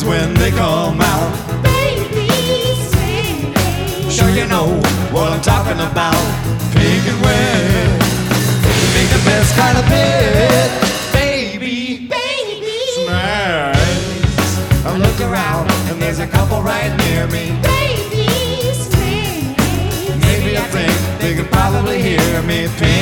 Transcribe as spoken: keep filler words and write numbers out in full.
is when they come out. Baby, swing, baby. Sure you know what I'm talking about. Pink and wet, make the best kind of bed. Baby, Baby, smash. I look around and there's a couple right near me. baby, swing, baby. Maybe I think they could probably hear me. Pink